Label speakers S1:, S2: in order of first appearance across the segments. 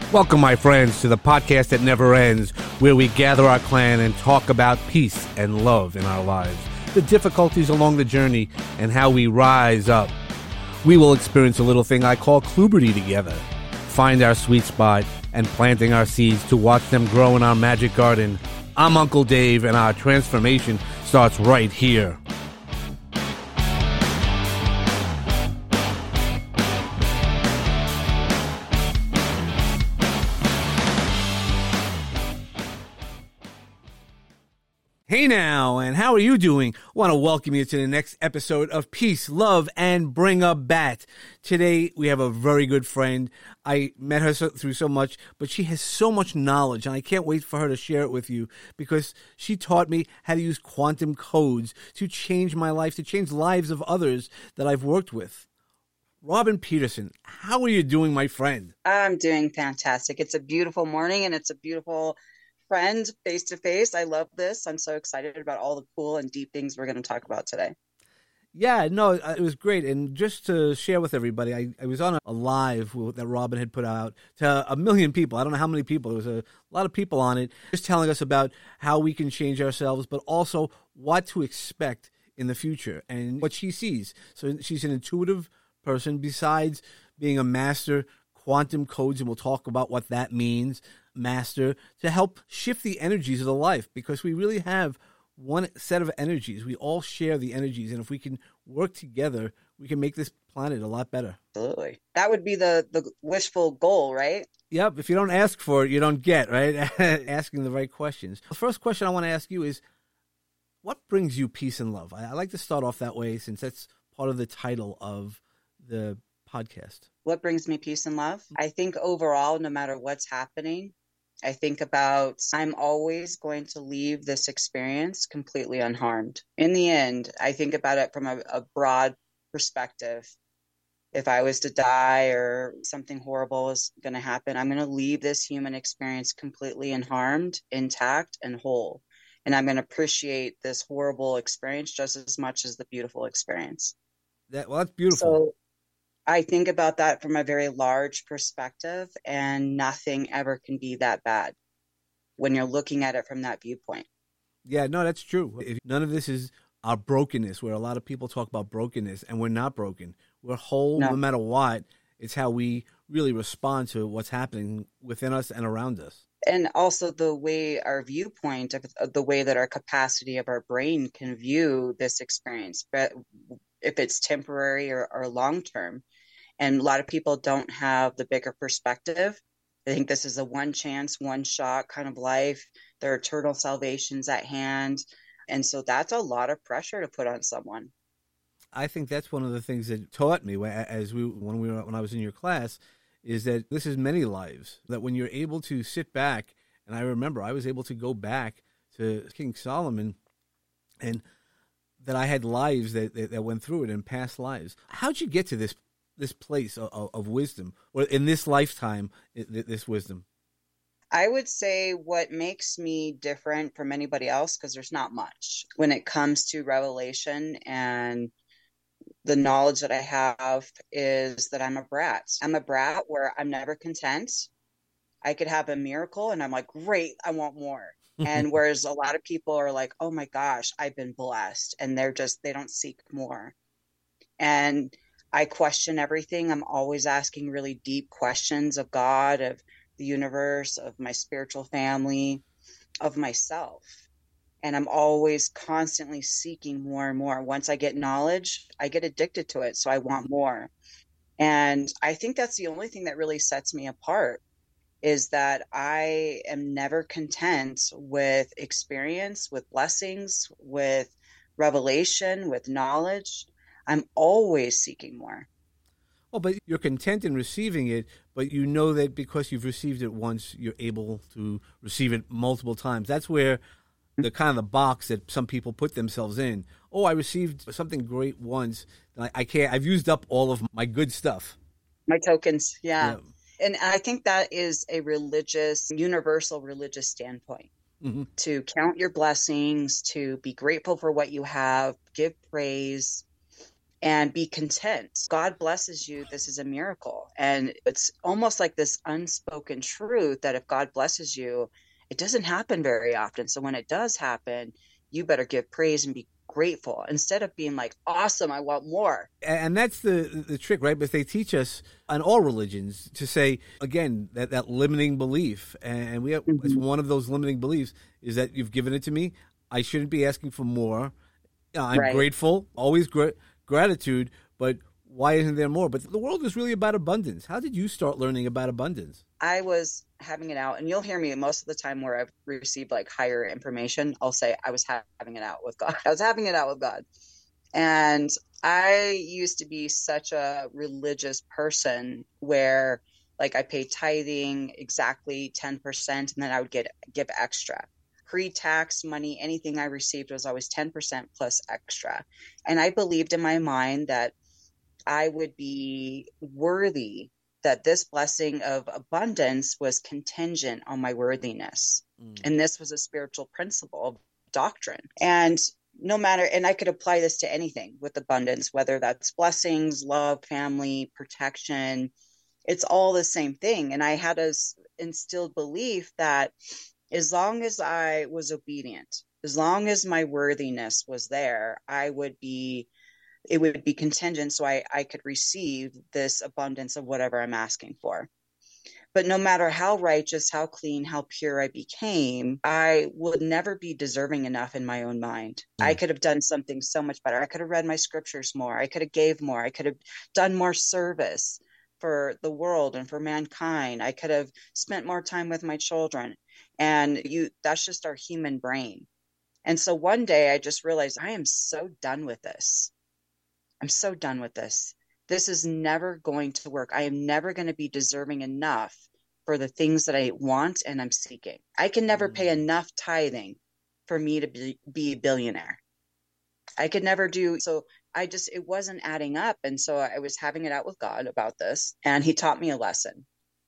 S1: Welcome, my friends, to the podcast that never ends, where we gather our clan and talk about peace and love in our lives, the difficulties along the journey, and how we rise up. We will experience a little thing I call Kluberty together, find our sweet spot, and planting our seeds to watch them grow in our magic garden. I'm Uncle Dave, and our transformation starts right here. Hey now, and how are you doing? I want to welcome you to the next episode of Peace, Love, and Bring a Bat. Today, we have a very good friend. I met her through so much, but she has so much knowledge, and I can't wait for her to share it with you because she taught me how to use quantum codes to change my life, to change lives of others that I've worked with. Robin Peterson, how are you doing, my friend?
S2: I'm doing fantastic. It's a beautiful morning, and it's a beautiful friend face to face. I love this. I'm so excited about all the cool and deep things we're going to talk about today.
S1: Yeah, no, it was great. And just to share with everybody, I was on a live that Robin had put out to 1 million people. I don't know how many people. There was a lot of people on it, just telling us about how we can change ourselves, but also what to expect in the future and what she sees. So she's an intuitive person besides being a master quantum codes, and we'll talk about what that means, master, to help shift the energies of the life, because we really have one set of energies. We all share the energies, and if we can work together, we can make this planet a lot better.
S2: Absolutely. That would be the wishful goal, right?
S1: Yep. If you don't ask for it, you don't get, right? Asking the right questions. The first question I want to ask you is, what brings you peace and love? I like to start off that way since that's part of the title of the podcast.
S2: What brings me peace and love? I think overall, no matter what's happening, I think about I'm always going to leave this experience completely unharmed. In the end, I think about it from a broad perspective. If I was to die or something horrible is going to happen, I'm going to leave this human experience completely unharmed, intact, and whole. And I'm going to appreciate this horrible experience just as much as the beautiful experience.
S1: That's beautiful.
S2: So I think about that from a very large perspective, and nothing ever can be that bad when you're looking at it from that viewpoint.
S1: Yeah, no, that's true. None of this is our brokenness, where a lot of people talk about brokenness, and we're not broken. We're whole no matter what. It's how we really respond to what's happening within us and around us.
S2: And also the way our viewpoint, of the way that our capacity of our brain can view this experience, but if it's temporary or long-term. And a lot of people don't have the bigger perspective. They think this is a one chance, one shot kind of life. Their eternal salvation's at hand. And so that's a lot of pressure to put on someone.
S1: I think that's one of the things that taught me when I was in your class, is that this is many lives, that when you're able to sit back, and I remember I was able to go back to King Solomon, and that I had lives that went through it in past lives. How'd you get to this place of wisdom, or in this lifetime, this wisdom?
S2: I would say what makes me different from anybody else, because there's not much when it comes to revelation and the knowledge that I have, is that I'm a brat. I'm a brat where I'm never content. I could have a miracle and I'm like, great, I want more. And whereas a lot of people are like, oh my gosh, I've been blessed. And they don't seek more. And I question everything. I'm always asking really deep questions of God, of the universe, of my spiritual family, of myself. And I'm always constantly seeking more and more. Once I get knowledge, I get addicted to it. So I want more. And I think that's the only thing that really sets me apart, is that I am never content with experience, with blessings, with revelation, with knowledge. I'm always seeking more.
S1: Well, but you're content in receiving it, but you know that because you've received it once, you're able to receive it multiple times. That's where the kind of the box that some people put themselves in. Oh, I received something great once. I can't. I've used up all of my good stuff.
S2: My tokens, yeah. And I think that is a universal religious standpoint. Mm-hmm. To count your blessings, to be grateful for what you have, give praise. and be content. God blesses you. This is a miracle. And it's almost like this unspoken truth that if God blesses you, it doesn't happen very often. So when it does happen, you better give praise and be grateful instead of being like, awesome, I want more.
S1: And that's the trick, right? But they teach us on all religions to say, again, that limiting belief. And we have, it's one of those limiting beliefs is that you've given it to me. I shouldn't be asking for more. I'm
S2: Right.
S1: grateful, always gratitude, but why isn't there more? But the world is really about abundance. How did you start learning about abundance?
S2: I was having it out, and you'll hear me most of the time where I've received like higher information. I'll say I was having it out with God. I was having it out with God. And I used to be such a religious person where like I paid tithing exactly 10%, and then I would give extra. Pre-tax money, anything I received was always 10% plus extra. And I believed in my mind that I would be worthy, that this blessing of abundance was contingent on my worthiness. And this was a spiritual principle, doctrine. And no matter, and I could apply this to anything with abundance, whether that's blessings, love, family, protection, it's all the same thing. And I had a instilled belief that as long as I was obedient, as long as my worthiness was there, it would be contingent so I could receive this abundance of whatever I'm asking for. But no matter how righteous, how clean, how pure I became, I would never be deserving enough in my own mind. I could have done something so much better. I could have read my scriptures more. I could have gave more. I could have done more service for the world and for mankind. I could have spent more time with my children. And that's just our human brain. And so one day I just realized I am so done with this. I'm so done with this. This is never going to work. I am never going to be deserving enough for the things that I want and I'm seeking. I can never pay enough tithing for me to be a billionaire. I could never do so. It wasn't adding up. And so I was having it out with God about this, and he taught me a lesson.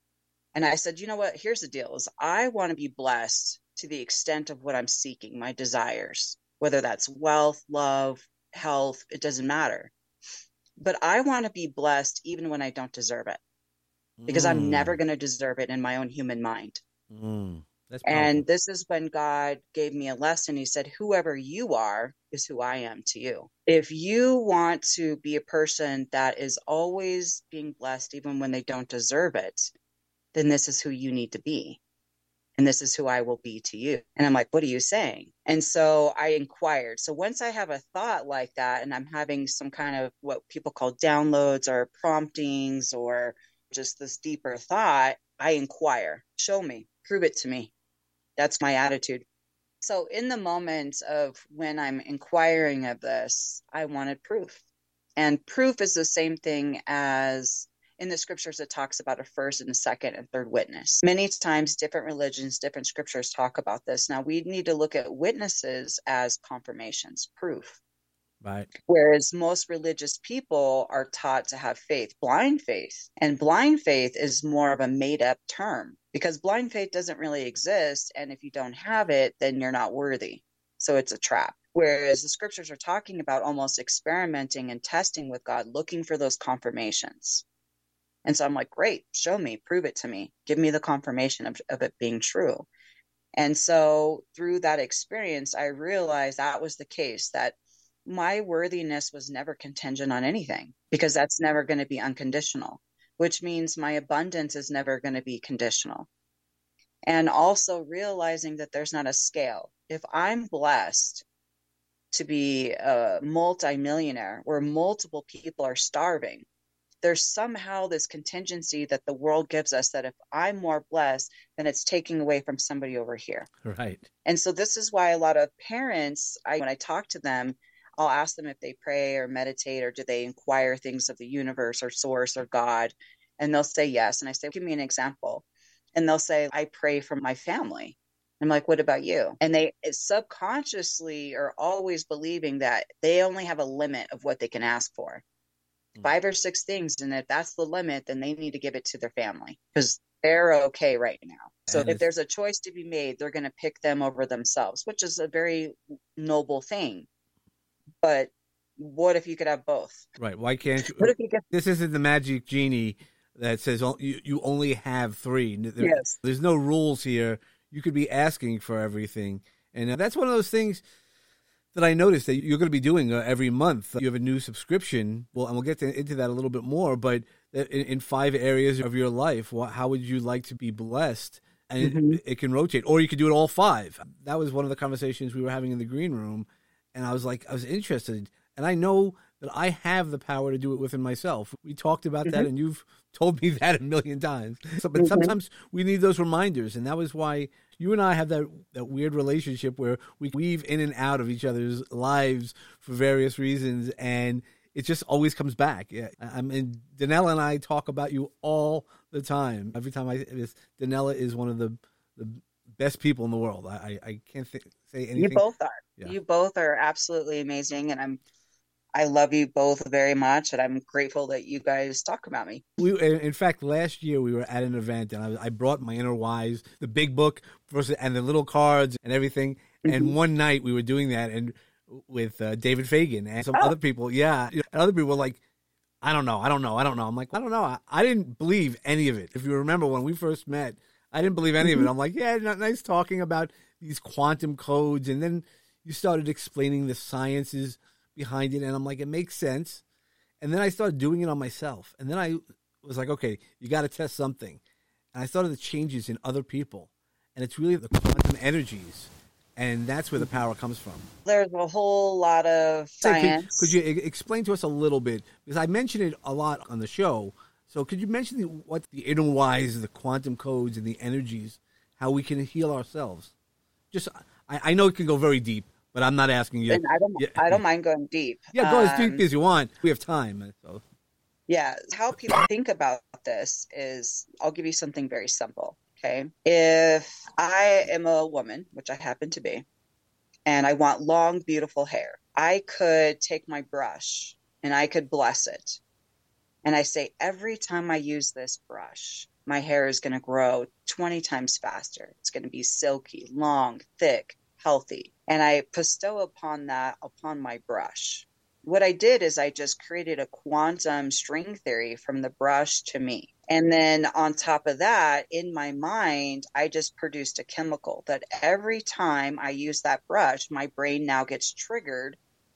S2: And I said, you know what? Here's the deal is I want to be blessed to the extent of what I'm seeking, my desires, whether that's wealth, love, health, it doesn't matter. But I want to be blessed even when I don't deserve it, because I'm never going to deserve it in my own human mind.
S1: That's powerful.
S2: And this is when God gave me a lesson. He said, whoever you are is who I am to you. If you want to be a person that is always being blessed, even when they don't deserve it, then this is who you need to be. And this is who I will be to you. And I'm like, what are you saying? And so I inquired. So once I have a thought like that, and I'm having some kind of what people call downloads or promptings or just this deeper thought, I inquire, show me, prove it to me. That's my attitude. So in the moment of when I'm inquiring of this, I wanted proof. And proof is the same thing as in the scriptures, it talks about a first and a second and third witness. Many times, different religions, different scriptures talk about this. Now, we need to look at witnesses as confirmations, proof.
S1: Right.
S2: Whereas most religious people are taught to have faith, blind faith. And blind faith is more of a made up term because blind faith doesn't really exist. And if you don't have it, then you're not worthy. So it's a trap. Whereas the scriptures are talking about almost experimenting and testing with God, looking for those confirmations. And so I'm like, great, show me, prove it to me, give me the confirmation of it being true. And so through that experience, I realized that was the case, that my worthiness was never contingent on anything, because that's never going to be unconditional, which means my abundance is never going to be conditional. And also realizing that there's not a scale. If I'm blessed to be a multimillionaire where multiple people are starving, there's somehow this contingency that the world gives us that if I'm more blessed, then it's taking away from somebody over here.
S1: Right.
S2: And so this is why a lot of parents, when I talk to them, I'll ask them if they pray or meditate or do they inquire things of the universe or source or God. And they'll say yes. And I say, give me an example. And they'll say, I pray for my family. I'm like, what about you? And they subconsciously are always believing that they only have a limit of what they can ask for. 5 or 6 things. And if that's the limit, then they need to give it to their family because they're okay right now. So if there's a choice to be made, they're going to pick them over themselves, which is a very noble thing. But what if you could have both?
S1: Right. Why can't you?
S2: What if you could?
S1: This isn't the magic genie that says you only have three.
S2: Yes.
S1: There's no rules here. You could be asking for everything. And that's one of those things that I noticed that you're going to be doing every month. You have a new subscription. Well, and we'll get into that a little bit more, but in 5 areas of your life, how would you like to be blessed? And it can rotate, or you could do it all 5. That was one of the conversations we were having in the green room. And I was interested. And I know that I have the power to do it within myself. We talked about that, and you've told me that a million times. But sometimes we need those reminders, and that was why you and I have that weird relationship where we weave in and out of each other's lives for various reasons, and it just always comes back. Yeah, Danella and I talk about you all the time. Every time Danella is one of the best people in the world. I can't say anything.
S2: You both are.
S1: Yeah.
S2: You both are absolutely amazing, and I love you both very much, and I'm grateful that you guys talk about me.
S1: In fact, last year we were at an event, and I brought my Inner Wise, the big book, and the little cards and everything. And one night we were doing that, and with David Fagan and some other people, yeah, and other people were like, I don't know. I'm like, I don't know. I didn't believe any of it. If you remember when we first met, I didn't believe any of it. I'm like, yeah, nice talking about these quantum codes, and then you started explaining the sciences behind it, and I'm like, it makes sense. And then I started doing it on myself, and then I was like, okay, you got to test something. And I started the changes in other people, and it's really the quantum energies, and that's where the power comes from.
S2: There's a whole lot of science.
S1: Could you explain to us a little bit, because I mentioned it a lot on the show, so could you mention what the Inner Wise, the quantum codes, and the energies, how we can heal ourselves? Just, I know it can go very deep, but I'm not asking you.
S2: And I don't mind going deep.
S1: Yeah, go as deep as you want. We have time. So.
S2: Yeah, how people think about this is, I'll give you something very simple, okay? If I am a woman, which I happen to be, and I want long, beautiful hair, I could take my brush and I could bless it. And I say, every time I use this brush, my hair is going to grow 20 times faster. It's going to be silky, long, thick, healthy. And I bestow upon my brush. What I did is I just created a quantum string theory from the brush to me. And then on top of that, in my mind, I just produced a chemical that every time I use that brush, my brain now gets triggered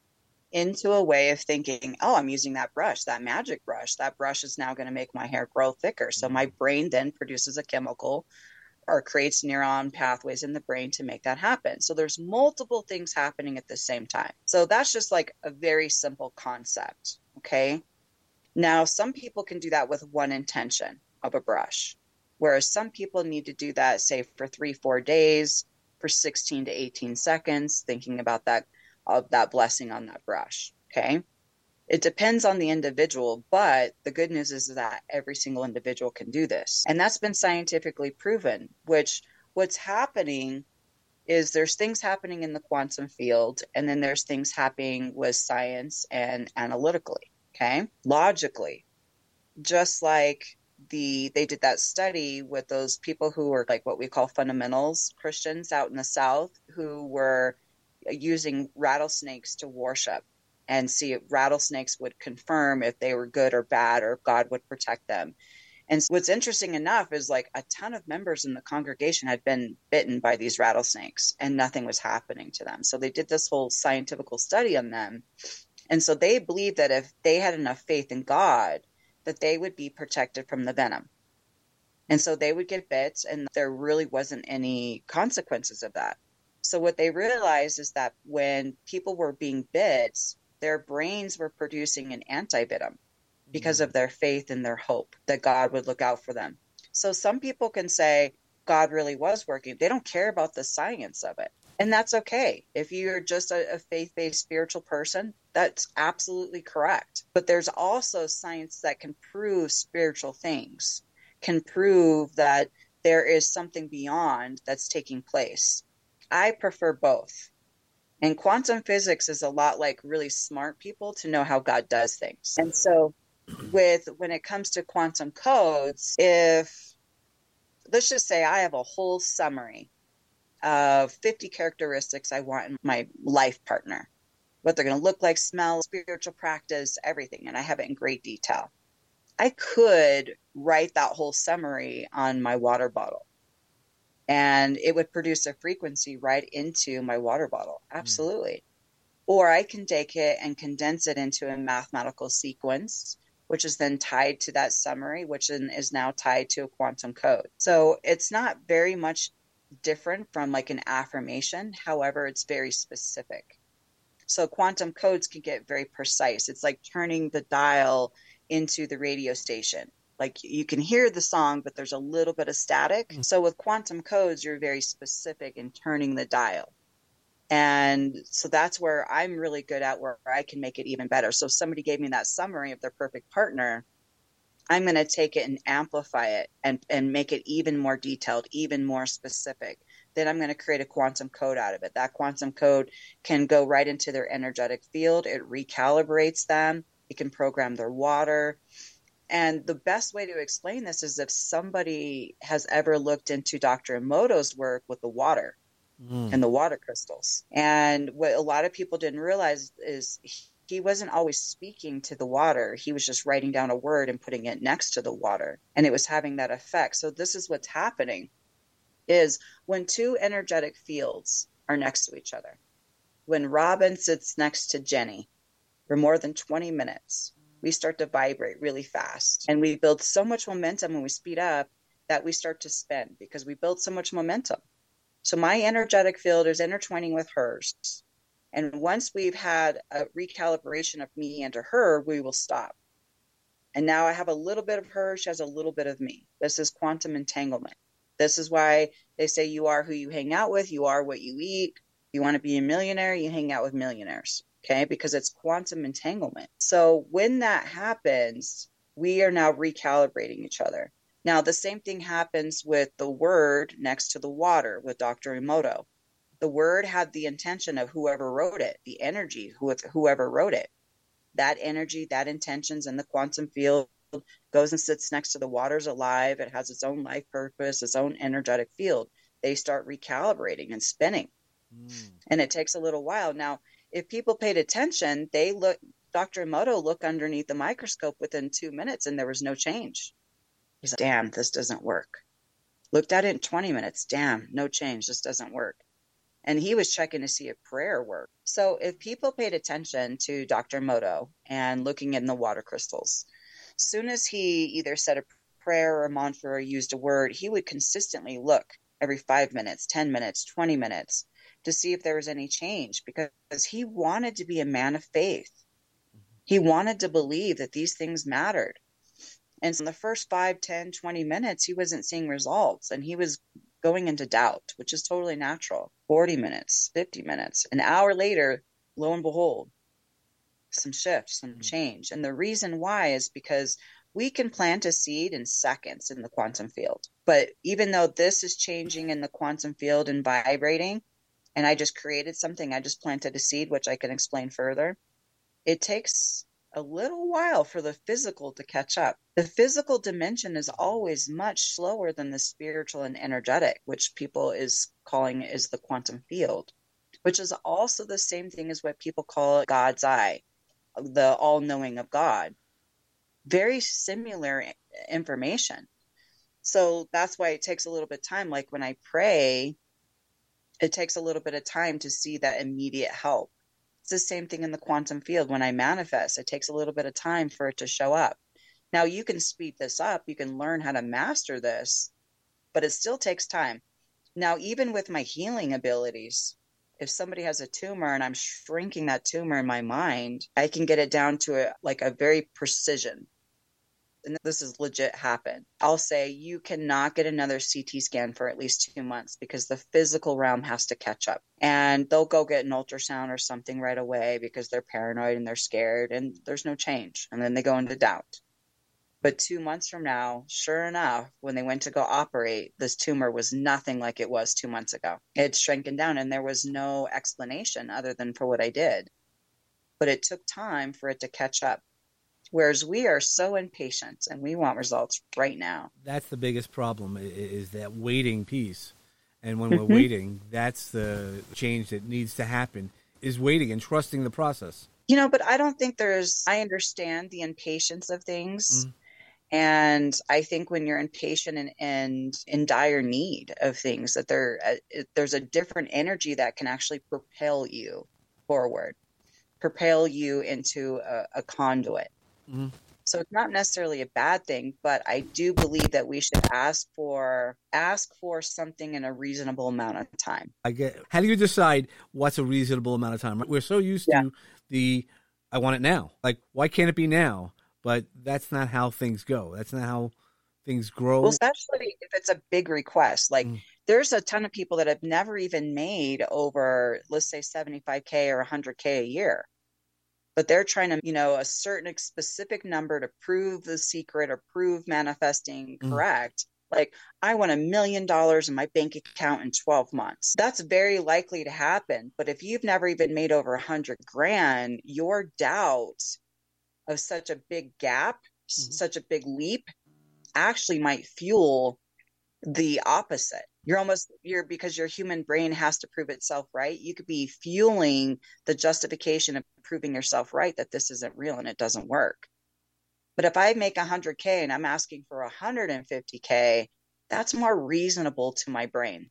S2: into a way of thinking, oh, I'm using that brush, that magic brush. That brush is now going to make my hair grow thicker. So my brain then produces a chemical or creates neuron pathways in the brain to make that happen. So there's multiple things happening at the same time. So that's just like a very simple concept, okay? Now, some people can do that with one intention of a brush, whereas some people need to do that, say, for 3-4 days, for 16 to 18 seconds, thinking about that blessing on that brush, okay? It depends on the individual, but the good news is that every single individual can do this. And that's been scientifically proven, what's happening is there's things happening in the quantum field, and then there's things happening with science and analytically, okay? Logically, just like they did that study with those people who were like what we call fundamentals Christians out in the South who were using rattlesnakes to worship and see if rattlesnakes would confirm if they were good or bad or if God would protect them. And what's interesting enough is like a ton of members in the congregation had been bitten by these rattlesnakes and nothing was happening to them. So they did this whole scientific study on them. And so they believed that if they had enough faith in God, that they would be protected from the venom. And so they would get bit and there really wasn't any consequences of that. So what they realized is that when people were being bit, their brains were producing an antivenom because of their faith and their hope that God would look out for them. So some people can say God really was working. They don't care about the science of it. And that's okay. If you're just a faith-based spiritual person, that's absolutely correct. But there's also science that can prove spiritual things, can prove that there is something beyond that's taking place. I prefer both. And quantum physics is a lot like really smart people to know how God does things. And so when it comes to quantum codes, if let's just say I have a whole summary of 50 characteristics I want in my life partner. what they're going to look like, smell, spiritual practice, everything. And I have it in great detail. I could write that whole summary on my water bottle and it would produce a frequency right into my water bottle. Absolutely. Or I can take it and condense it into a mathematical sequence, which is then tied to that summary, which is now tied to a quantum code. So it's not very much different from like an affirmation. However, it's very specific. So quantum codes can get very precise. It's like turning the dial into the radio station. Like you can hear the song, but there's a little bit of static. So with quantum codes, you're very specific in turning the dial. And so that's where I'm really good at, where I can make it even better. So if somebody gave me that summary of their perfect partner, I'm going to take it and amplify it and make it even more detailed, even more specific. Then I'm going to create a quantum code out of it. That quantum code can go right into their energetic field. It recalibrates them. It can program their water. And the best way to explain this is if somebody has ever looked into Dr. Emoto's work with the water and the water crystals. And what a lot of people didn't realize is he wasn't always speaking to the water. He was just writing down a word and putting it next to the water. And it was having that effect. So this is what's happening is when two energetic fields are next to each other. When Robin sits next to Jenny for more than 20 minutes, we start to vibrate really fast. And we build so much momentum when we speed up that we start to spin because we build so much momentum. So my energetic field is intertwining with hers. And once we've had a recalibration of me and to her, we will stop. And now I have a little bit of her. She has a little bit of me. This is quantum entanglement. This is why they say you are who you hang out with. You are what you eat. You want to be a millionaire, you hang out with millionaires. Okay, because it's quantum entanglement. So when that happens, we are now recalibrating each other. Now, the same thing happens with the word next to the water with Dr. Emoto. The word had the intention of whoever wrote it, the energy, whoever wrote it. That energy, that intention's in the quantum field, goes and sits next to the water's alive. It has its own life purpose, its own energetic field. They start recalibrating and spinning. And it takes a little while. Now, if people paid attention, Dr. Emoto looked underneath the microscope within 2 minutes and there was no change. He's like, damn, this doesn't work. Looked at it in 20 minutes. Damn, no change. This doesn't work. And he was checking to see if prayer worked. So if people paid attention to Dr. Emoto and looking in the water crystals, soon as he either said a prayer or a mantra or used a word, he would consistently look every 5 minutes, 10 minutes, 20 minutes to see if there was any change because he wanted to be a man of faith. He wanted to believe that these things mattered. And so in the first 5, 10, 20 minutes, he wasn't seeing results and he was going into doubt, which is totally natural. 40 minutes, 50 minutes, an hour later, lo and behold, some shift, some change. And the reason why is because we can plant a seed in seconds in the quantum field. But even though this is changing in the quantum field and vibrating, and I just created something, I just planted a seed, which I can explain further, it takes a little while for the physical to catch up. The physical dimension is always much slower than the spiritual and energetic, which people is calling is the quantum field, which is also the same thing as what people call God's eye, the all-knowing of God. Very similar information. So that's why it takes a little bit of time. Like when I pray, it takes a little bit of time to see that immediate help. It's the same thing in the quantum field. When I manifest, it takes a little bit of time for it to show up. Now you can speed this up. You can learn how to master this, but it still takes time. Now, even with my healing abilities, if somebody has a tumor and I'm shrinking that tumor in my mind, I can get it down to a very precision. And this is legit happened. I'll say you cannot get another CT scan for at least 2 months because the physical realm has to catch up. And they'll go get an ultrasound or something right away because they're paranoid and they're scared and there's no change. And then they go into doubt. But 2 months from now, sure enough, when they went to go operate, this tumor was nothing like it was 2 months ago. It shrinking down and there was no explanation other than for what I did. But it took time for it to catch up. Whereas we are so impatient and we want results right now.
S1: That's the biggest problem is that waiting piece. And when we're waiting, that's the change that needs to happen. is waiting and trusting the process.
S2: But I don't think I understand the impatience of things.
S1: Mm.
S2: And I think when you're impatient and in dire need of things, that there's a different energy that can actually propel you forward, propel you into a conduit.
S1: Mm.
S2: So it's not necessarily a bad thing, but I do believe that we should ask for something in a reasonable amount of time.
S1: How do you decide what's a reasonable amount of time? We're so used to I want it now. Like, why can't it be now? But that's not how things go. That's not how things grow.
S2: Well, especially if it's a big request. Like, there's a ton of people that have never even made over, let's say, 75K or 100K a year. But they're trying to, a certain specific number to prove the secret or prove manifesting correct. Like, I want $1 million in my bank account in 12 months. That's very likely to happen. But if you've never even made over 100 grand, your doubt of such a big gap, such a big leap, actually might fuel the opposite. Because your human brain has to prove itself right. You could be fueling the justification of proving yourself right that this isn't real and it doesn't work. But if I make 100K and I'm asking for 150K, that's more reasonable to my brain.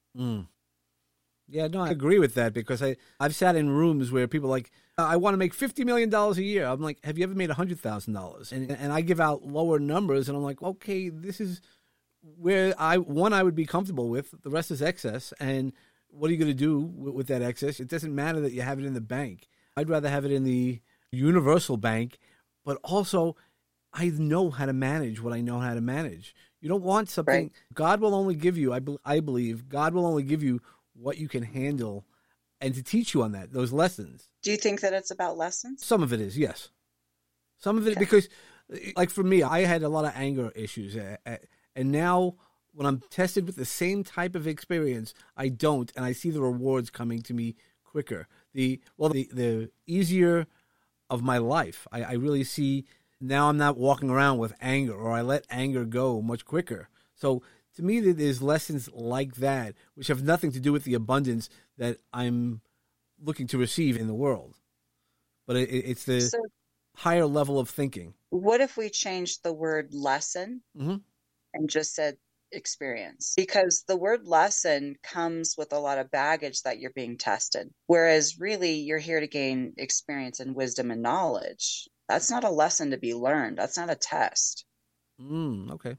S1: Yeah, no, I agree with that, because I've sat in rooms where people are like, I want to make $50 million a year. I'm like, have you ever made $100,000? And I give out lower numbers, and I'm like, okay, this is where I would be comfortable with. The rest is excess. And what are you going to do with that excess? It doesn't matter that you have it in the bank. I'd rather have it in the universal bank, but also I know how to manage what I know how to manage. You don't want something. Right. God will only give you, I believe, God will only give you what you can handle, and to teach you on those lessons.
S2: Do you think that it's about lessons?
S1: Some of it is, yes. Some of it, because, like for me, I had a lot of anger issues. And now when I'm tested with the same type of experience, I don't, and I see the rewards coming to me quicker. The easier of my life. I really see now I'm not walking around with anger, or I let anger go much quicker. So to me, there's lessons like that, which have nothing to do with the abundance that I'm looking to receive in the world. But it's the higher level of thinking.
S2: What if we changed the word lesson and just said experience? Because the word lesson comes with a lot of baggage that you're being tested. Whereas really you're here to gain experience and wisdom and knowledge. That's not a lesson to be learned. That's not a test.
S1: Okay.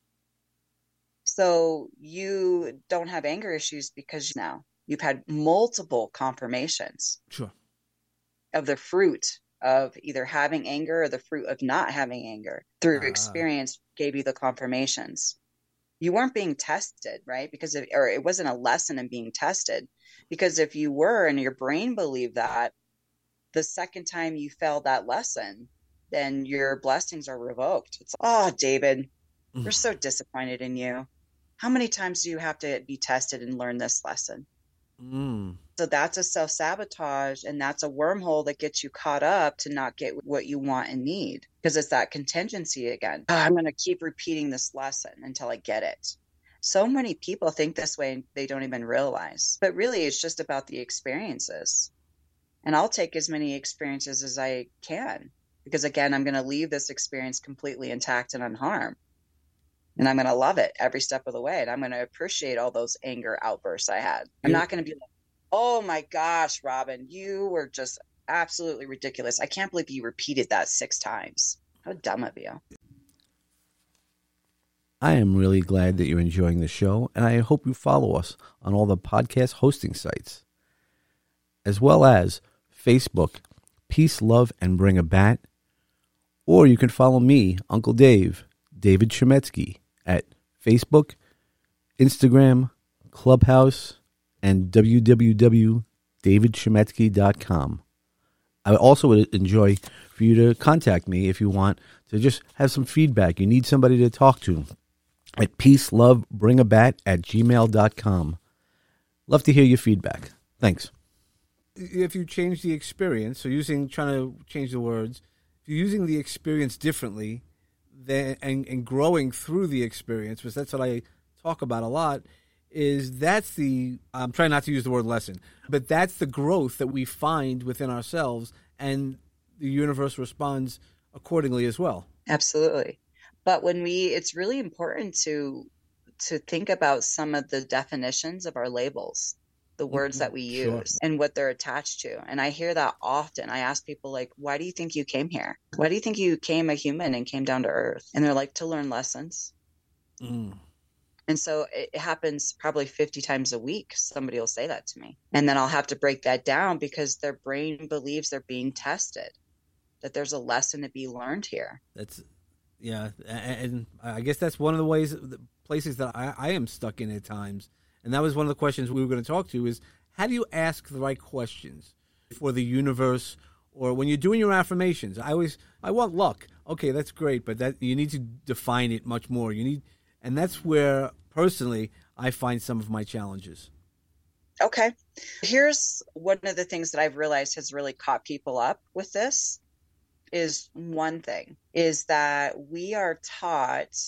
S2: So you don't have anger issues because now you've had multiple confirmations.
S1: Sure.
S2: Of the fruit of either having anger or the fruit of not having anger. Through experience gave you the confirmations. You weren't being tested, right? Or it wasn't a lesson in being tested. Because if you were and your brain believed that, the second time you failed that lesson, then your blessings are revoked. It's, David, we're so disappointed in you. How many times do you have to be tested and learn this lesson? So that's a self-sabotage, and that's a wormhole that gets you caught up to not get what you want and need, because it's that contingency again. I'm going to keep repeating this lesson until I get it. So many people think this way and they don't even realize. But really, it's just about the experiences. And I'll take as many experiences as I can, because again, I'm going to leave this experience completely intact and unharmed. And I'm going to love it every step of the way. And I'm going to appreciate all those anger outbursts I had. I'm not going to be like, oh my gosh, Robin, you were just absolutely ridiculous. I can't believe you repeated that 6 times. How dumb of you.
S1: I am really glad that you're enjoying the show, and I hope you follow us on all the podcast hosting sites, as well as Facebook, Peace, Love, and Bring a Bat, or you can follow me, Uncle Dave, David Chemetsky, at Facebook, Instagram, Clubhouse, and www.davidchemetsky.com. I also would enjoy for you to contact me if you want to just have some feedback. You need somebody to talk to at peacelovebringabat@gmail.com. Love to hear your feedback. Thanks. If you change the experience, so trying to change the words, if you're using the experience differently, and growing through the experience, because that's what I talk about a lot, is that's the, I'm trying not to use the word lesson, but that's the growth that we find within ourselves, and the universe responds accordingly as well.
S2: Absolutely. But it's really important to think about some of the definitions of our labels, the words that we
S1: Sure.
S2: use and what they're attached to. And I hear that often. I ask people, like, why do you think you came here? Why do you think you came a human and came down to earth? And they're like, to learn lessons. And so it happens probably 50 times a week. Somebody will say that to me. And then I'll have to break that down because their brain believes they're being tested, that there's a lesson to be learned here.
S1: Yeah. And I guess that's one of the places that I am stuck in at times. And that was one of the questions we were going to talk to is, how do you ask the right questions for the universe, or when you're doing your affirmations? I want luck. Okay, that's great, but that you need to define it much more. And that's where personally I find some of my challenges.
S2: Okay. Here's one of the things that I've realized has really caught people up with this is one thing is that we are taught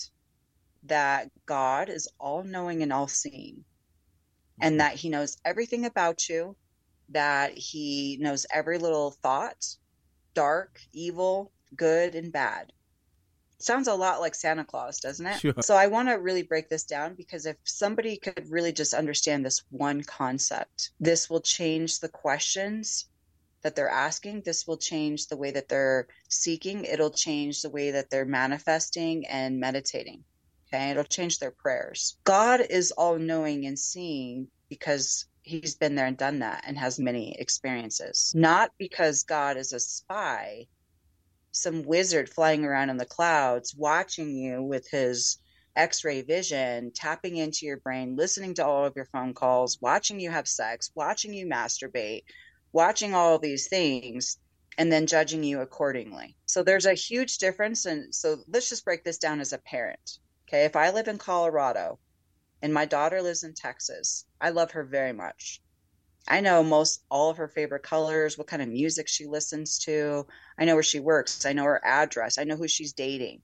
S2: that God is all knowing and all seeing, and that he knows everything about you, that he knows every little thought, dark, evil, good, and bad. Sounds a lot like Santa Claus, doesn't it?
S1: Sure.
S2: So I want to really break this down, because if somebody could really just understand this one concept, this will change the questions that they're asking. This will change the way that they're seeking. It'll change the way that they're manifesting and meditating. Okay. It'll change their prayers. God is all knowing and seeing because he's been there and done that and has many experiences. Not because God is a spy, some wizard flying around in the clouds, watching you with his X-ray vision, tapping into your brain, listening to all of your phone calls, watching you have sex, watching you masturbate, watching all of these things, and then judging you accordingly. So there's a huge difference. And so let's just break this down as a parent. Okay. If I live in Colorado and my daughter lives in Texas, I love her very much. I know all of her favorite colors, what kind of music she listens to. I know where she works. I know her address. I know who she's dating.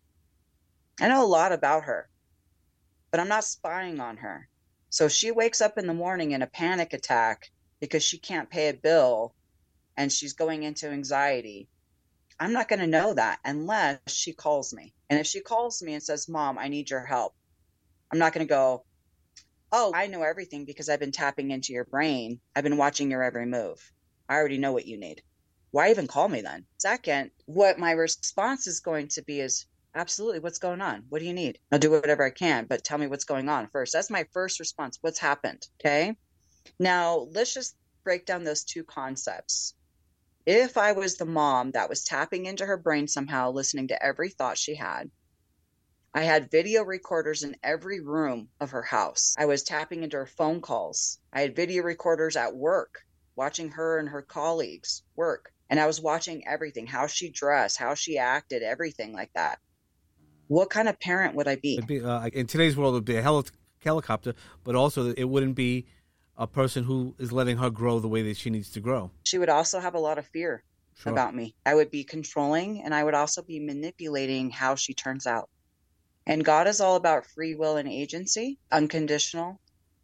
S2: I know a lot about her, but I'm not spying on her. So if she wakes up in the morning in a panic attack because she can't pay a bill and she's going into anxiety, I'm not going to know that unless she calls me. And if she calls me and says, Mom, I need your help, I'm not going to go, oh, I know everything because I've been tapping into your brain. I've been watching your every move. I already know what you need. Why even call me then? Second, what my response is going to be is, absolutely, what's going on? What do you need? I'll do whatever I can, but tell me what's going on first. That's my first response. What's happened? Okay. Now let's just break down those two concepts. If I was the mom that was tapping into her brain somehow, listening to every thought she had, I had video recorders in every room of her house. I was tapping into her phone calls. I had video recorders at work, watching her and her colleagues work. And I was watching everything, how she dressed, how she acted, everything like that. What kind of parent would I be?
S1: It'd be in today's world, it would be a helicopter, but also it wouldn't be a person who is letting her grow the way that she needs to grow.
S2: She would also have a lot of fear about me. I would be controlling, and I would also be manipulating how she turns out. And God is all about free will and agency, unconditional.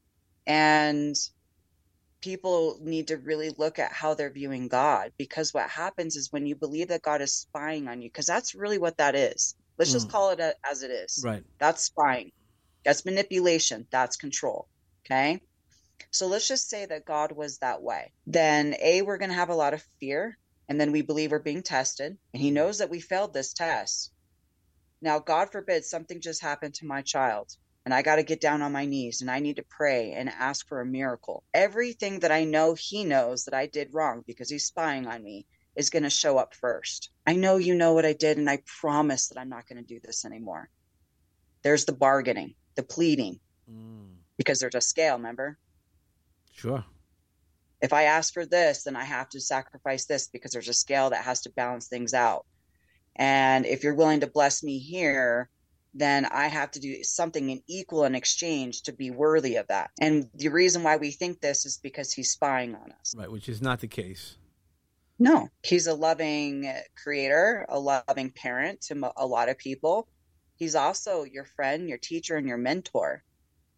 S2: And people need to really look at how they're viewing God, because what happens is when you believe that God is spying on you, because that's really what that is. Let's just call it as it is.
S1: Right.
S2: That's spying. That's manipulation. That's control. Okay. So let's just say that God was that way. Then we're going to have a lot of fear. And then we believe we're being tested. And he knows that we failed this test. Now, God forbid something just happened to my child and I got to get down on my knees and I need to pray and ask for a miracle. Everything that I know he knows that I did wrong because he's spying on me is going to show up first. I know you know what I did, and I promise that I'm not going to do this anymore. There's the bargaining, the pleading, because there's a scale, remember?
S1: Sure.
S2: If I ask for this, then I have to sacrifice this because there's a scale that has to balance things out. And if you're willing to bless me here, then I have to do something in equal in exchange to be worthy of that. And the reason why we think this is because he's spying on us.
S1: Right, which is not the case.
S2: No, he's a loving creator, a loving parent to a lot of people. He's also your friend, your teacher, and your mentor.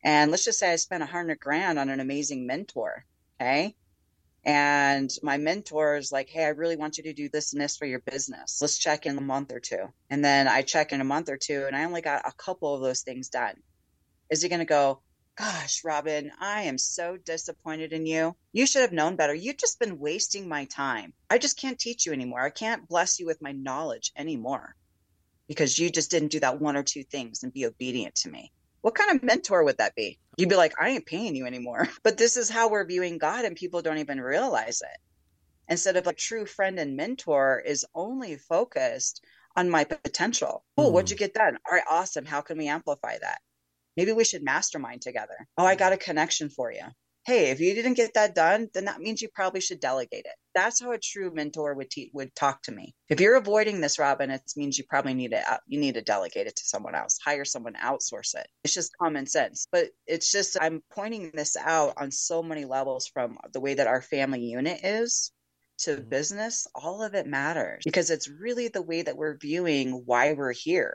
S2: And let's just say I spent $100,000 on an amazing mentor. Okay. And my mentor is like, hey, I really want you to do this and this for your business. Let's check in a month or two. And then I check in a month or two and I only got a couple of those things done. Is he going to go, gosh, Robin, I am so disappointed in you. You should have known better. You've just been wasting my time. I just can't teach you anymore. I can't bless you with my knowledge anymore because you just didn't do that one or two things and be obedient to me. What kind of mentor would that be? You'd be like, I ain't paying you anymore. But this is how we're viewing God, and people don't even realize it. Instead of a true friend and mentor is only focused on my potential. Oh, what'd you get done? All right, awesome. How can we amplify that? Maybe we should mastermind together. Oh, I got a connection for you. Hey, if you didn't get that done, then that means you probably should delegate it. That's how a true mentor would talk to me. If you're avoiding this, Robin, it means you probably need to delegate it to someone else, hire someone, outsource it. It's just common sense. But it's just, I'm pointing this out on so many levels, from the way that our family unit is to business. All of it matters because it's really the way that we're viewing why we're here,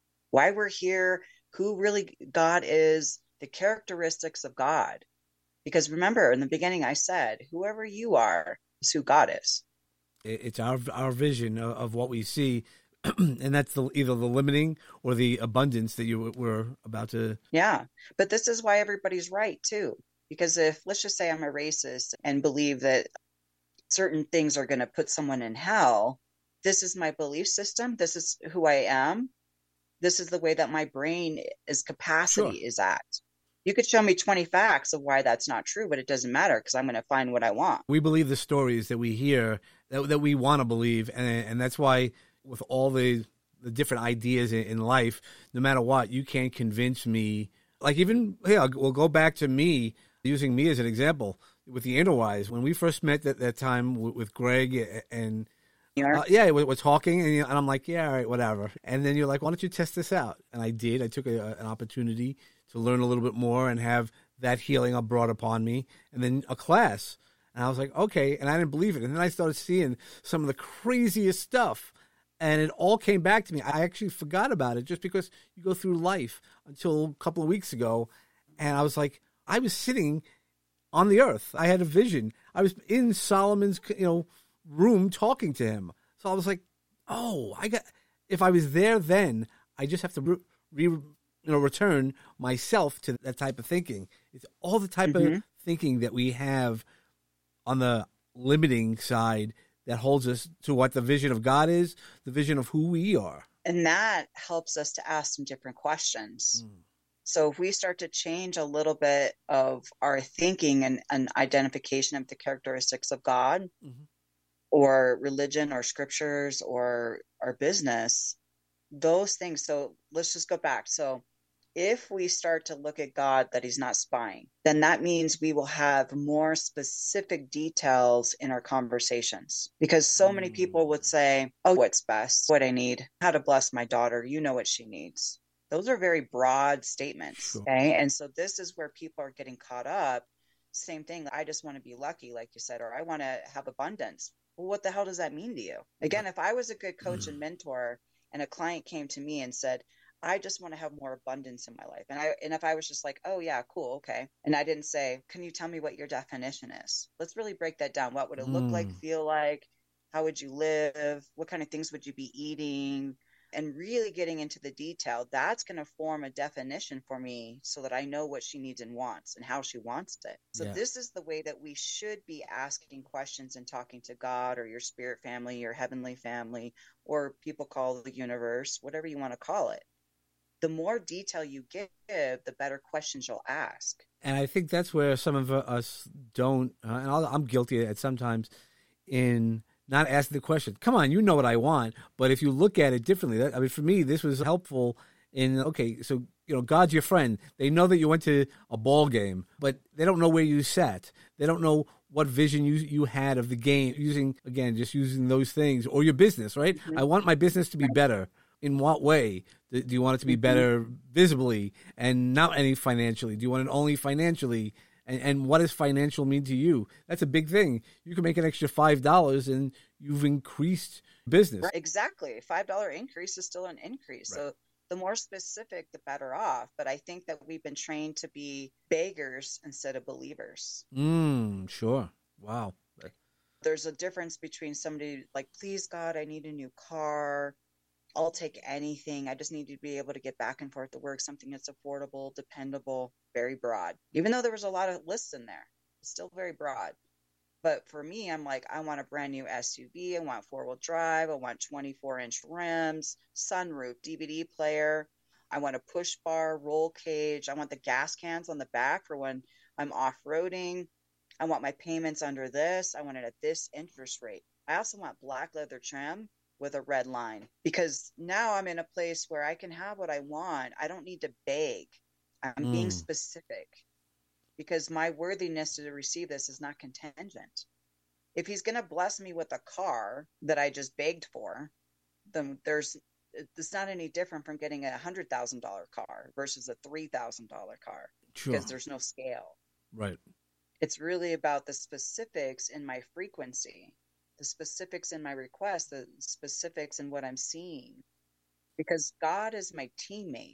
S2: who really God is, the characteristics of God. Because remember, in the beginning, I said, whoever you are is who God is.
S1: It's our vision of what we see, and that's either the limiting or the abundance that you were about to.
S2: Yeah, but this is why everybody's right, too. Because if, let's just say I'm a racist and believe that certain things are going to put someone in hell, this is my belief system. This is who I am. This is the way that my brain is capacity is at. You could show me 20 facts of why that's not true, but it doesn't matter because I'm going to find what I want.
S1: We believe the stories that we hear that we want to believe. And that's why with all the different ideas in life, no matter what, you can't convince me. Like even, we'll go back to me, using me as an example with the Interwise. When we first met that time with Greg and we're talking, and I'm like, yeah, all right, whatever. And then you're like, why don't you test this out? And I did. I took an opportunity to learn a little bit more and have that healing brought upon me, and then a class. And I was like, okay, and I didn't believe it. And then I started seeing some of the craziest stuff, and it all came back to me. I actually forgot about it just because you go through life until a couple of weeks ago, and I was like, I was sitting on the earth. I had a vision. I was in Solomon's, room talking to him. So I was like, oh, if I was there then, I just have to return myself to that type of thinking. It's all the type of thinking that we have on the limiting side that holds us to what the vision of God is, the vision of who we are.
S2: And that helps us to ask some different questions. So if we start to change a little bit of our thinking and identification of the characteristics of God, or religion or scriptures or our business, those things. So let's just go back. So if we start to look at God that he's not spying, then that means we will have more specific details in our conversations, because so many people would say, oh, what's best, what I need, how to bless my daughter. You know what she needs. Those are very broad statements. Sure. Okay. And so this is where people are getting caught up. Same thing. I just want to be lucky, like you said, or I want to have abundance. Well, what the hell does that mean to you? Again, if I was a good coach and mentor and a client came to me and said, I just want to have more abundance in my life. And if I was just like, oh yeah, cool. Okay. And I didn't say, can you tell me what your definition is? Let's really break that down. What would it look like, feel like? How would you live? What kind of things would you be eating? And really getting into the detail, that's going to form a definition for me so that I know what she needs and wants and how she wants it. So this is the way that we should be asking questions and talking to God or your spirit family, your heavenly family, or people call the universe, whatever you want to call it. The more detail you give, the better questions you'll ask.
S1: And I think that's where some of us don't, and I'm guilty at sometimes in not asking the question, come on, you know what I want. But if you look at it differently, for me, this was helpful in, okay, so, God's your friend. They know that you went to a ball game, but they don't know where you sat. They don't know what vision you had of the game, using those things, or your business, right? Mm-hmm. I want my business to be better. In what way? Do you want it to be better visibly and not any financially? Do you want it only financially? And what does financial mean to you? That's a big thing. You can make an extra $5 and you've increased business.
S2: Right, exactly. $5 increase is still an increase. Right. So The more specific, the better off. But I think that we've been trained to be beggars instead of believers.
S1: Sure. Wow.
S2: There's a difference between somebody like, please God, I need a new car. I'll take anything. I just need to be able to get back and forth to work, something that's affordable, dependable, very broad. Even though there was a lot of lists in there, it's still very broad. But for me, I'm like, I want a brand new SUV. I want 4-wheel drive. I want 24-inch rims, sunroof, DVD player. I want a push bar, roll cage. I want the gas cans on the back for when I'm off-roading. I want my payments under this. I want it at this interest rate. I also want black leather trim with a red line, because now I'm in a place where I can have what I want. I don't need to beg. I'm being specific, because my worthiness to receive this is not contingent. If he's going to bless me with a car that I just begged for, then it's not any different from getting a $100,000 car versus a $3,000 car. Sure. Because there's no scale.
S1: Right.
S2: It's really about the specifics in my frequency, the specifics in my request, the specifics in what I'm seeing. Because God is my teammate,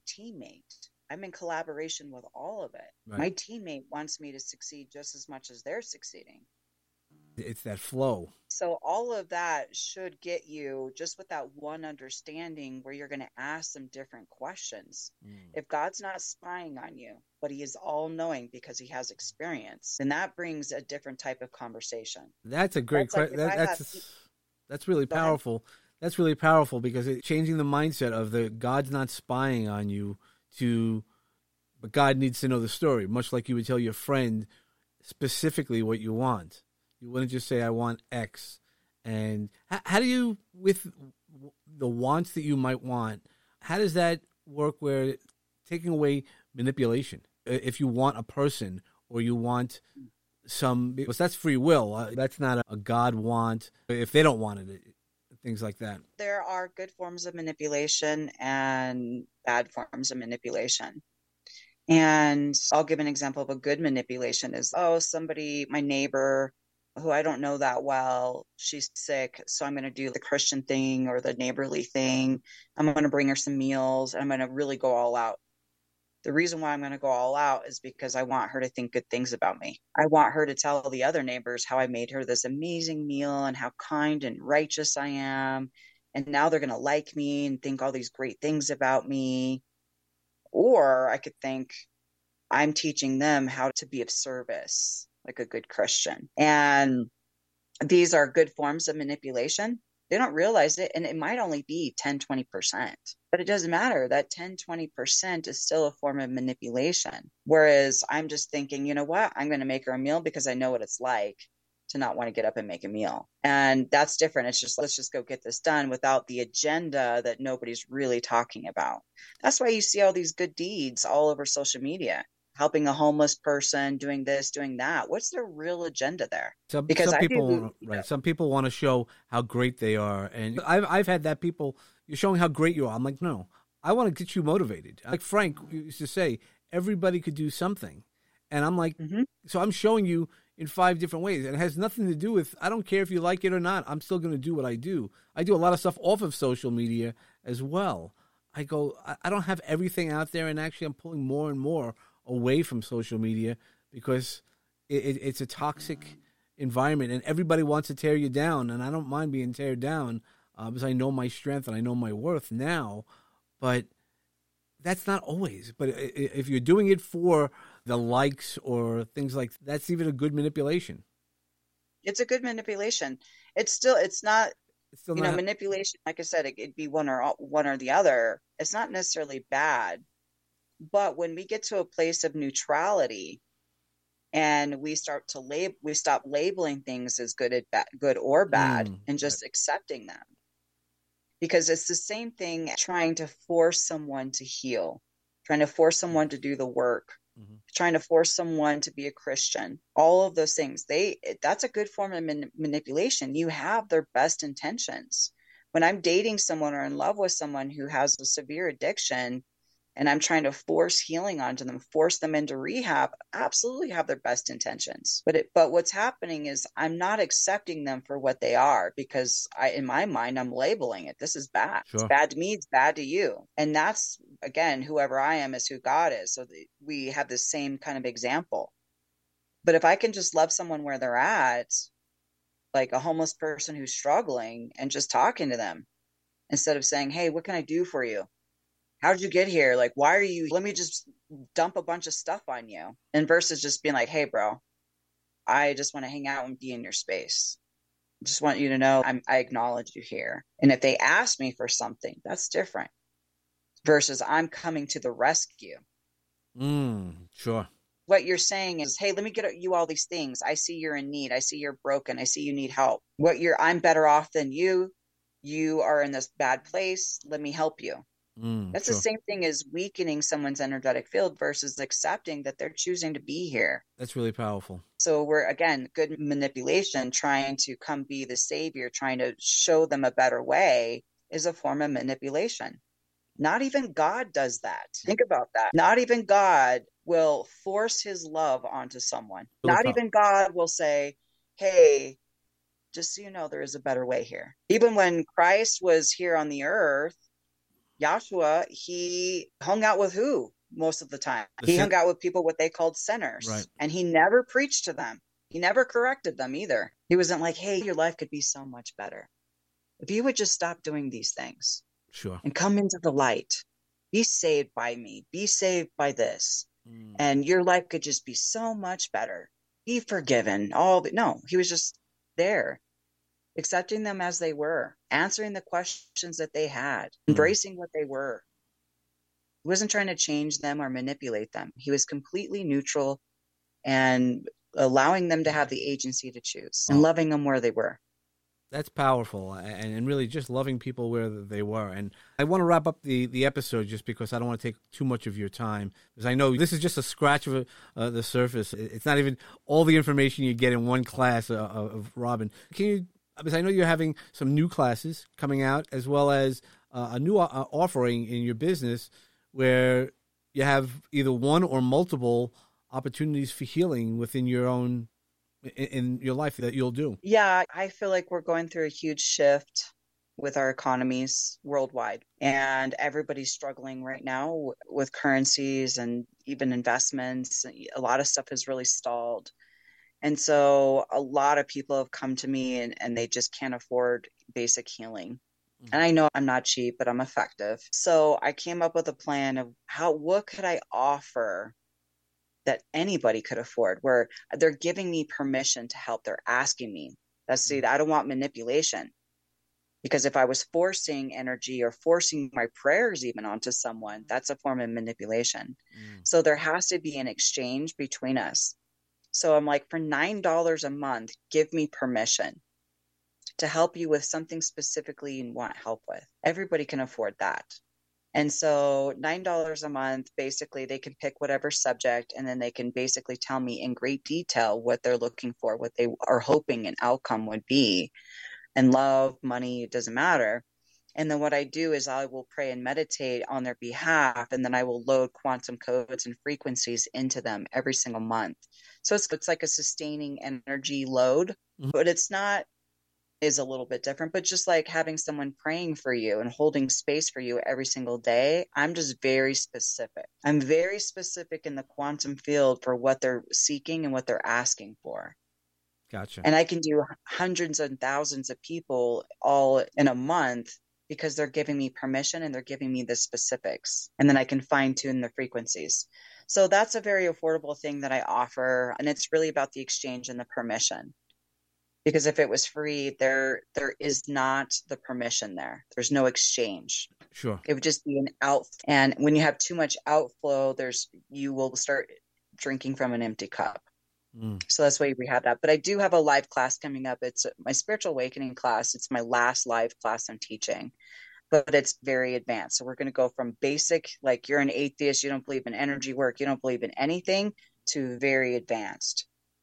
S2: I'm in collaboration with all of it. Right. My teammate wants me to succeed just as much as they're succeeding.
S1: It's that flow.
S2: So all of that should get you just with that one understanding where you're going to ask some different questions. If God's not spying on you, but he is all knowing because he has experience, then that brings a different type of conversation.
S1: That's a great question. That's really powerful. That's really powerful, because it's changing the mindset of the God's not spying on you but God needs to know the story, much like you would tell your friend specifically what you want. You wouldn't just say, I want X. And how do you, with the wants that you might want, how does that work where taking away manipulation? If you want a person or you want because that's free will. That's not a God want if they don't want it, things like that.
S2: There are good forms of manipulation and bad forms of manipulation. And I'll give an example of a good manipulation is, somebody, my neighbor, who I don't know that well, she's sick, so I'm going to do the Christian thing or the neighborly thing. I'm going to bring her some meals, and I'm going to really go all out. The reason why I'm going to go all out is because I want her to think good things about me. I want her to tell the other neighbors how I made her this amazing meal and how kind and righteous I am. And now they're going to like me and think all these great things about me. Or I could think I'm teaching them how to be of service, like a good Christian. And these are good forms of manipulation. They don't realize it, and it might only be 10, 20%. But it doesn't matter. That 10, 20% is still a form of manipulation. Whereas I'm just thinking, you know what? I'm going to make her a meal because I know what it's like to not want to get up and make a meal. And that's different. It's just, let's just go get this done without the agenda that nobody's really talking about. That's why you see all these good deeds all over social media. Helping a homeless person, doing this, doing that. What's their real agenda there?
S1: Some people want to show how great they are, and I've had that people. You're showing how great you are. I'm like, no, I want to get you motivated. Like Frank used to say, everybody could do something, and I'm like, so I'm showing you in 5 different ways, and it has nothing to do with. I don't care if you like it or not. I'm still going to do what I do. I do a lot of stuff off of social media as well. I don't have everything out there, and actually, I'm pulling more and more away from social media because it's a toxic environment, and everybody wants to tear you down, and I don't mind being teared down because I know my strength and I know my worth now, but that's not always. But if you're doing it for the likes or things like that's even a good manipulation.
S2: It's a good manipulation. It's not manipulation. Like I said, it'd be one or the other. It's not necessarily bad. But when we get to a place of neutrality and we stop labeling things as good or bad and just accepting them, because it's the same thing trying to force someone to heal, trying to force someone to do the work, trying to force someone to be a Christian, all of those things, that's a good form of manipulation. You have their best intentions. When I'm dating someone or in love with someone who has a severe addiction, and I'm trying to force healing onto them, force them into rehab, absolutely have their best intentions. But what's happening is I'm not accepting them for what they are, because in my mind, I'm labeling it. This is bad. It's
S1: Sure.
S2: bad to me. It's bad to you. And that's, again, whoever I am is who God is. So we have the same kind of example. But if I can just love someone where they're at, like a homeless person who's struggling, and just talking to them instead of saying, hey, what can I do for you? How did you get here? Like, why are you, let me just dump a bunch of stuff on you. And versus just being like, hey, bro, I just want to hang out and be in your space. I just want you to know I acknowledge you here. And if they ask me for something, that's different versus I'm coming to the rescue.
S1: Sure.
S2: What you're saying is, hey, let me get you all these things. I see you're in need. I see you're broken. I see you need help. I'm better off than you. You are in this bad place. Let me help you. That's
S1: Sure.
S2: the same thing as weakening someone's energetic field versus accepting that they're choosing to be here.
S1: That's really powerful.
S2: So we're, again, good manipulation, trying to come be the savior, trying to show them a better way is a form of manipulation. Not even God does that. Think about that. Not even God will force his love onto someone.
S1: Really
S2: Not even God will say, hey, just so you know, there is a better way here. Even when Christ was here on the earth, Yahshua, he hung out with who most of the time? He hung out with people, what they called sinners.
S1: Right.
S2: And he never preached to them. He never corrected them either. He wasn't like, hey, your life could be so much better if you would just stop doing these things.
S1: Sure.
S2: And come into the light. Be saved by me. Be saved by this. And your life could just be so much better. Be forgiven. No, he was just there, accepting them as they were, answering the questions that they had, embracing what they were. He wasn't trying to change them or manipulate them. He was completely neutral and allowing them to have the agency to choose and loving them where they were.
S1: That's powerful, and really just loving people where they were. And I want to wrap up the episode just because I don't want to take too much of your time, because I know this is just a scratch of the surface. It's not even all the information you get in one class of Robin. Can you, because I know you're having some new classes coming out, as well as a new offering in your business where you have either one or multiple opportunities for healing within your own in your life that you'll do.
S2: Yeah, I feel like we're going through a huge shift with our economies worldwide, and everybody's struggling right now with currencies and even investments. A lot of stuff has really stalled. And so a lot of people have come to me and they just can't afford basic healing. And I know I'm not cheap, but I'm effective. So I came up with a plan of what could I offer that anybody could afford, where they're giving me permission to help. They're asking me. I don't want manipulation, because if I was forcing energy or forcing my prayers even onto someone, that's a form of manipulation. So there has to be an exchange between us. So I'm like, for $9 a month, give me permission to help you with something specifically you want help with. Everybody can afford that. And so $9 a month, basically they can pick whatever subject, and then they can basically tell me in great detail what they're looking for, what they are hoping an outcome would be. And love, money, it doesn't matter. And then what I do is I will pray and meditate on their behalf, and then I will load quantum codes and frequencies into them every single month. So it's like a sustaining energy load, but it's not, is a little bit different, but just like having someone praying for you and holding space for you every single day, I'm just very specific. I'm very specific in the quantum field for what they're seeking and what they're asking for.
S1: Gotcha.
S2: And I can do hundreds and thousands of people all in a month because they're giving me permission and they're giving me the specifics. And then I can fine tune the frequencies. So that's a very affordable thing that I offer. And it's really about the exchange and the permission. Because if it was free, there is not the permission there. There's no exchange.
S1: Sure.
S2: It would just be an out. And when you have too much outflow, you will start drinking from an empty cup. So that's why we have that. But I do have a live class coming up. It's my spiritual awakening class. It's my last live class I'm teaching, but it's very advanced. So we're going to go from basic, like you're an atheist, you don't believe in energy work, you don't believe in anything, to very advanced.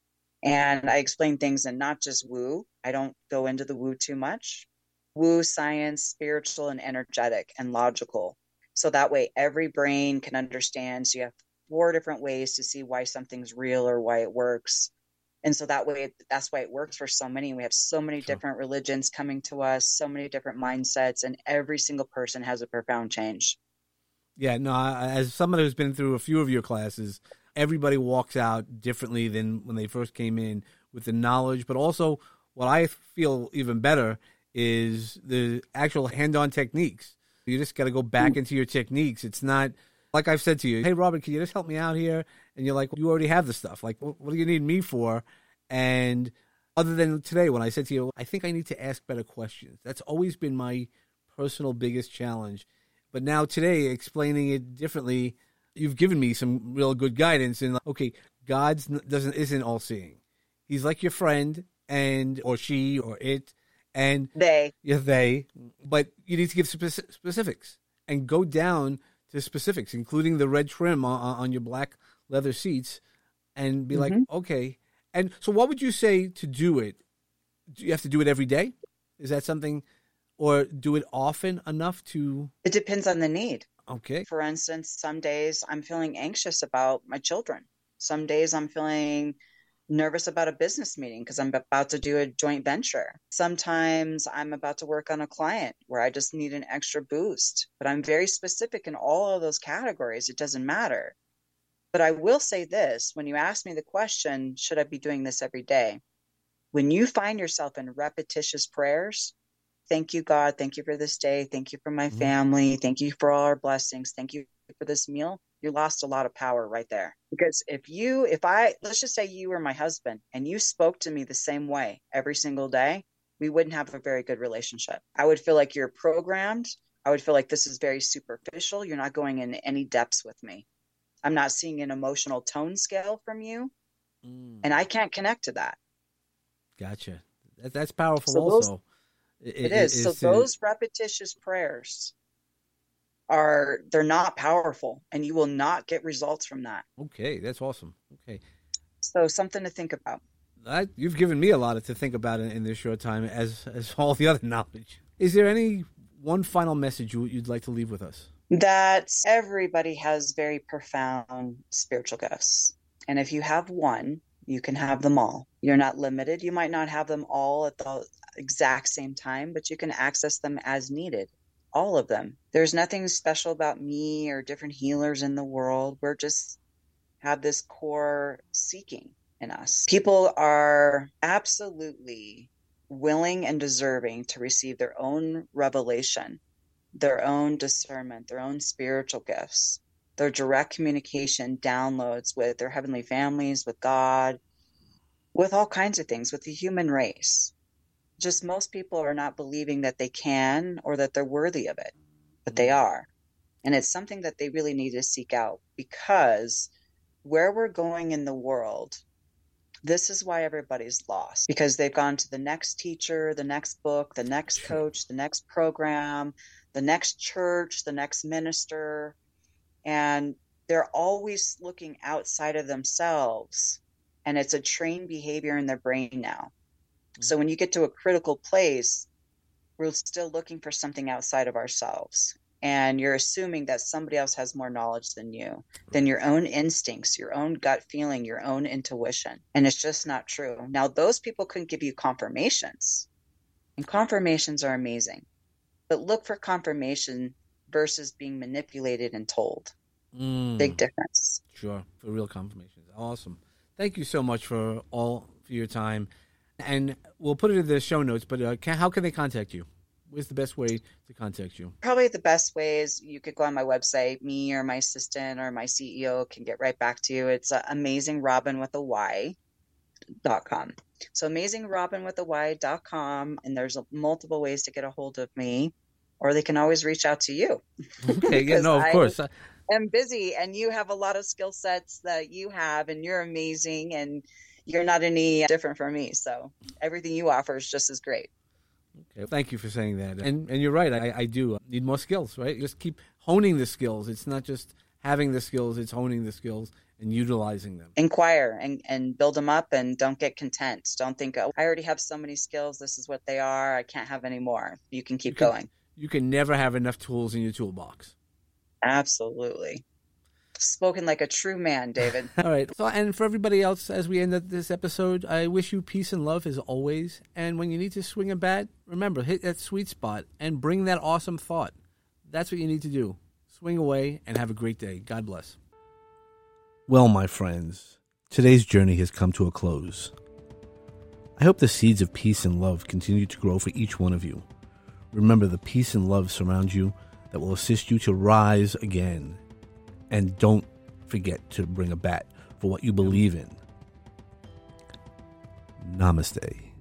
S2: And I explain things in not just woo. I don't go into the woo too much. Woo, science, spiritual, and energetic and logical. So that way every brain can understand. So you have 4 different ways to see why something's real or why it works. And so that way, that's why it works for so many. We have so many
S1: Sure.
S2: different religions coming to us, so many different mindsets, and every single person has a profound change.
S1: Yeah, no, as someone who's been through a few of your classes, everybody walks out differently than when they first came in with the knowledge. But also, what I feel even better is the actual hand-on techniques. You just got to go back into your techniques. It's not like I've said to you, hey, Robert, can you just help me out here? And you're like, you already have the stuff. Like, what do you need me for? And other than today, when I said to you, I think I need to ask better questions. That's always been my personal biggest challenge. But now today, explaining it differently, you've given me some real good guidance. And okay, God isn't all seeing. He's like your friend, and or she or it, and
S2: They.
S1: yeah, they. But you need to give specifics and go down to specifics, including the red trim on your black leather seats, and be like, okay. And so, what would you say to do it? Do you have to do it every day? Is that something? Or do it often enough to...
S2: It depends on the need.
S1: Okay.
S2: For instance, some days I'm feeling anxious about my children. Some days I'm feeling nervous about a business meeting because I'm about to do a joint venture. Sometimes I'm about to work on a client where I just need an extra boost. But I'm very specific in all of those categories. It doesn't matter. But I will say this, when you ask me the question, should I be doing this every day? When you find yourself in repetitious prayers, thank you, God. Thank you for this day. Thank you for my family. Thank you for all our blessings. Thank you for this meal. You lost a lot of power right there. Because let's just say you were my husband and you spoke to me the same way every single day, we wouldn't have a very good relationship. I would feel like you're programmed. I would feel like this is very superficial. You're not going in any depths with me. I'm not seeing an emotional tone scale from you. And I can't connect to that.
S1: Gotcha. That's powerful
S2: so
S1: also.
S2: Those, it is. So those repetitious prayers they're not powerful and you will not get results from that.
S1: Okay, that's awesome. Okay.
S2: So something to think about.
S1: You've given me a lot to think about in this short time as all the other knowledge. Is there any one final message you'd like to leave with us?
S2: That everybody has very profound spiritual gifts. And if you have one, you can have them all. You're not limited. You might not have them all at the exact same time, but you can access them as needed. All of them. There's nothing special about me or different healers in the world. We're just have this core seeking in us. People are absolutely willing and deserving to receive their own revelation, their own discernment, their own spiritual gifts, their direct communication downloads with their heavenly families, with God, with all kinds of things, with the human race. Just most people are not believing that they can or that they're worthy of it, but they are. And it's something that they really need to seek out, because where we're going in the world, this is why everybody's lost, because they've gone to the next teacher, the next book, the next coach, the next program, the next church, the next minister, and they're always looking outside of themselves, and it's a trained behavior in their brain now. So when you get to a critical place, we're still looking for something outside of ourselves. And you're assuming that somebody else has more knowledge than you, than your own instincts, your own gut feeling, your own intuition. And it's just not true. Now, those people can give you confirmations, and confirmations are amazing. But look for confirmation versus being manipulated and told. Big difference.
S1: Sure. For real confirmations. Awesome. Thank you so much for your time. And we'll put it in the show notes, but how can they contact you? What's the best way to contact you?
S2: Probably the best way is you could go on my website. Me or my assistant or my CEO can get right back to you. It's AmazingRobinWithAY.com. So AmazingRobinWithAY.com, and there's multiple ways to get a hold of me, or they can always reach out to you.
S1: Okay, yeah, no, of course.
S2: I'm busy, and you have a lot of skill sets that you have, and you're amazing, and you're not any different from me. So everything you offer is just as great.
S1: Okay, thank you for saying that. And you're right. I do need more skills, right? Just keep honing the skills. It's not just having the skills. It's honing the skills and utilizing them.
S2: Inquire and build them up, and don't get content. Don't think, oh, I already have so many skills. This is what they are. I can't have any more. You can keep going.
S1: You can never have enough tools in your toolbox.
S2: Absolutely. Spoken like a true man, David.
S1: All right. So, and for everybody else, as we end this episode, I wish you peace and love as always. And when you need to swing a bat, remember, hit that sweet spot and bring that awesome thought. That's what you need to do. Swing away and have a great day. God bless. Well, my friends, today's journey has come to a close. I hope the seeds of peace and love continue to grow for each one of you. Remember, the peace and love surround you that will assist you to rise again. And don't forget to bring a bat for what you believe in. Namaste.